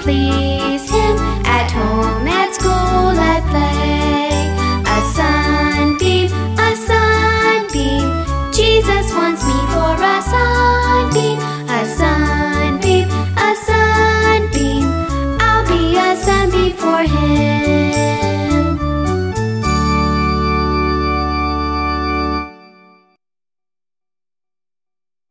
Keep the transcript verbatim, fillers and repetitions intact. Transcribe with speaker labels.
Speaker 1: please Him. At home, at school, at play. A sunbeam, a sunbeam. Jesus wants me for a sunbeam. A sunbeam, a sunbeam. I'll be a sunbeam for Him.